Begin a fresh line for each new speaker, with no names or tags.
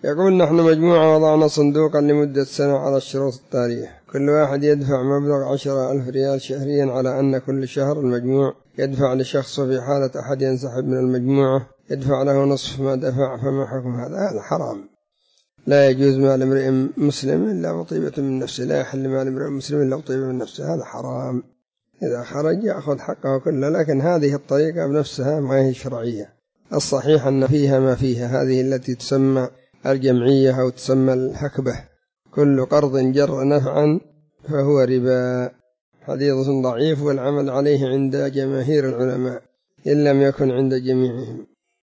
يقول نحن مجموعة وضعنا صندوقا لمدة سنة على الشروط التالية: كل واحد يدفع مبلغ 10,000 ريال شهريا، على أن كل شهر المجموع يدفع لشخص، وفي حالة أحد ينسحب من المجموعة يدفع له نصف ما دفع. فما حكم هذا؟ هذا حرام، لا يجوز مال امرئ مسلم إلا بطيبة من نفسه، لا يحل مال امرئ مسلم إلا بطيبة من نفسه، هذا حرام. إذا خرج يأخذ حقه كله، لكن هذه الطريقة بنفسها ما هي شرعية. الصحيح أن فيها ما فيها، هذه التي تسمى الجمعية أو تسمى الحكبة، كل قرض جر نفعا فهو ربا. حديث ضعيف، والعمل عليه عند جماهير العلماء إن لم يكن عند جميعهم.